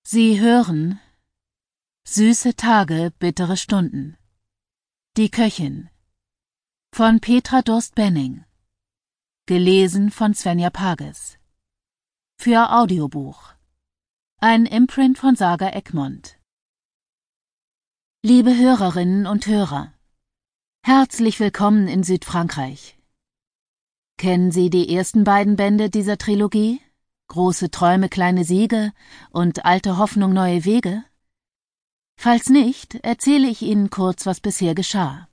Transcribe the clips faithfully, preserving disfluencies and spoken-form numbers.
Sie hören Süße Tage, bittere Stunden. Die Köchin von Petra Durst-Benning. Gelesen von Svenja Pages. Für Audiobuch. Ein Imprint von Saga Egmont. Liebe Hörerinnen und Hörer, herzlich willkommen in Südfrankreich. Kennen Sie die ersten beiden Bände dieser Trilogie? Große Träume, kleine Siege und Alte Hoffnung, neue Wege? Falls nicht, erzähle ich Ihnen kurz, was bisher geschah.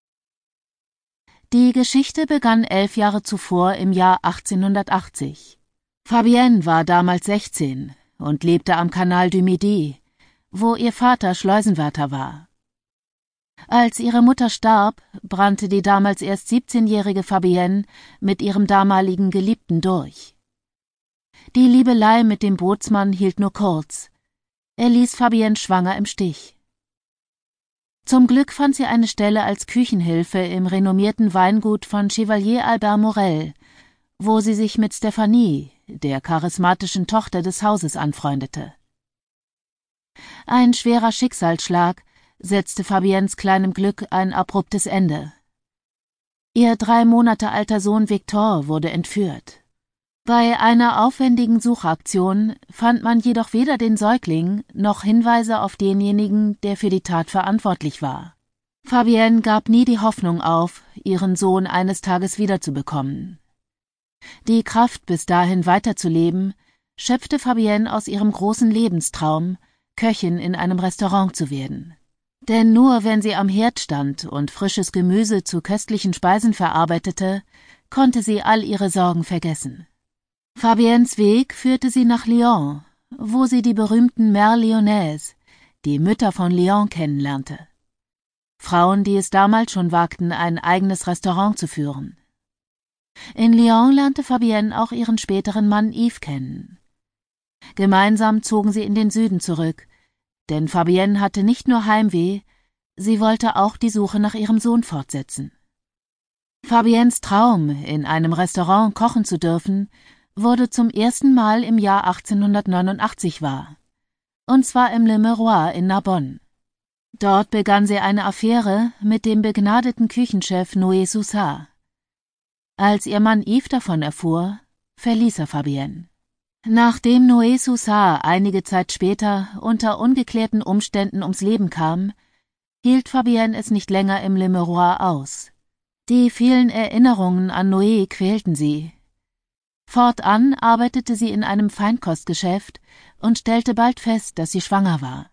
Die Geschichte begann elf Jahre zuvor im Jahr achtzehnhundertachtzig. Fabienne war damals sechzehn und lebte am Canal du Midi, wo ihr Vater Schleusenwärter war. Als ihre Mutter starb, brannte die damals erst siebzehnjährige Fabienne mit ihrem damaligen Geliebten durch. Die Liebelei mit dem Bootsmann hielt nur kurz. Er ließ Fabienne schwanger im Stich. Zum Glück fand sie eine Stelle als Küchenhilfe im renommierten Weingut von Chevalier Albert Morel, wo sie sich mit Stephanie, der charismatischen Tochter des Hauses, anfreundete. Ein schwerer Schicksalsschlag setzte Fabiennes kleinem Glück ein abruptes Ende. Ihr drei Monate alter Sohn Victor wurde entführt. Bei einer aufwendigen Suchaktion fand man jedoch weder den Säugling noch Hinweise auf denjenigen, der für die Tat verantwortlich war. Fabienne gab nie die Hoffnung auf, ihren Sohn eines Tages wiederzubekommen. Die Kraft, bis dahin weiterzuleben, schöpfte Fabienne aus ihrem großen Lebenstraum, Köchin in einem Restaurant zu werden. Denn nur wenn sie am Herd stand und frisches Gemüse zu köstlichen Speisen verarbeitete, konnte sie all ihre Sorgen vergessen. Fabiennes Weg führte sie nach Lyon, wo sie die berühmten Mères Lyonnaises, die Mütter von Lyon, kennenlernte. Frauen, die es damals schon wagten, ein eigenes Restaurant zu führen. In Lyon lernte Fabienne auch ihren späteren Mann Yves kennen. Gemeinsam zogen sie in den Süden zurück, denn Fabienne hatte nicht nur Heimweh, sie wollte auch die Suche nach ihrem Sohn fortsetzen. Fabiennes Traum, in einem Restaurant kochen zu dürfen, wurde zum ersten Mal im Jahr achtzehnhundertneunundachtzig wahr, und zwar im Le Miroir in Narbonne. Dort begann sie eine Affäre mit dem begnadeten Küchenchef Noé Soussat. Als ihr Mann Yves davon erfuhr, verließ er Fabienne. Nachdem Noé Soussat einige Zeit später unter ungeklärten Umständen ums Leben kam, hielt Fabienne es nicht länger im Le Miroir aus. Die vielen Erinnerungen an Noé quälten sie. Fortan arbeitete sie in einem Feinkostgeschäft und stellte bald fest, dass sie schwanger war.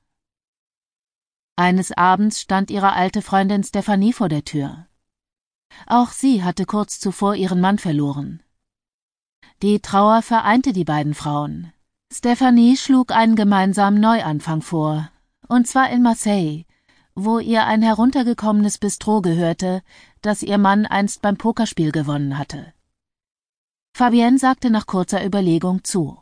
Eines Abends stand ihre alte Freundin Stephanie vor der Tür. Auch sie hatte kurz zuvor ihren Mann verloren. Die Trauer vereinte die beiden Frauen. Stephanie schlug einen gemeinsamen Neuanfang vor, und zwar in Marseille, wo ihr ein heruntergekommenes Bistro gehörte, das ihr Mann einst beim Pokerspiel gewonnen hatte. Fabienne sagte nach kurzer Überlegung zu.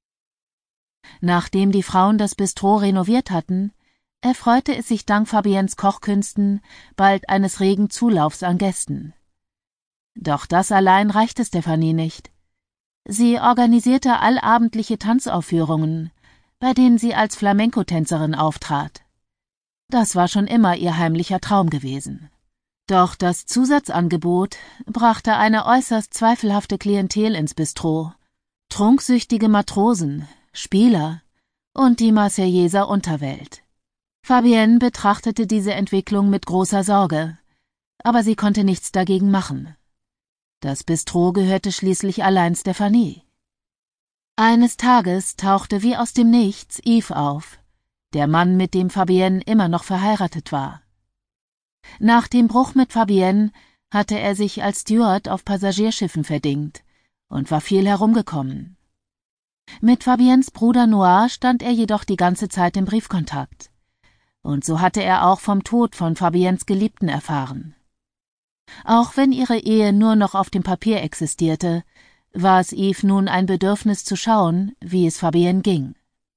Nachdem die Frauen das Bistro renoviert hatten, erfreute es sich dank Fabiennes Kochkünsten bald eines regen Zulaufs an Gästen. Doch das allein reichte Stephanie nicht. Sie organisierte allabendliche Tanzaufführungen, bei denen sie als Flamenco-Tänzerin auftrat. Das war schon immer ihr heimlicher Traum gewesen. Doch das Zusatzangebot brachte eine äußerst zweifelhafte Klientel ins Bistro, trunksüchtige Matrosen, Spieler und die Marseillaeser Unterwelt. Fabienne betrachtete diese Entwicklung mit großer Sorge, aber sie konnte nichts dagegen machen. Das Bistro gehörte schließlich allein Stephanie. Eines Tages tauchte wie aus dem Nichts Yves auf, der Mann, mit dem Fabienne immer noch verheiratet war. Nach dem Bruch mit Fabienne hatte er sich als Steward auf Passagierschiffen verdingt und war viel herumgekommen. Mit Fabiennes Bruder Noir stand er jedoch die ganze Zeit im Briefkontakt. Und so hatte er auch vom Tod von Fabiennes Geliebten erfahren. Auch wenn ihre Ehe nur noch auf dem Papier existierte, war es Yves nun ein Bedürfnis zu schauen, wie es Fabienne ging.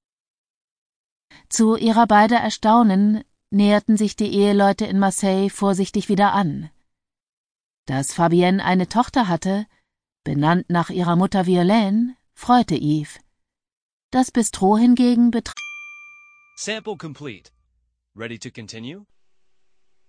Zu ihrer beider Erstaunen näherten sich die Eheleute in Marseille vorsichtig wieder an. Dass Fabienne eine Tochter hatte, benannt nach ihrer Mutter Violaine, freute Yves. Das Bistro hingegen betraf Sample complete. Ready to continue?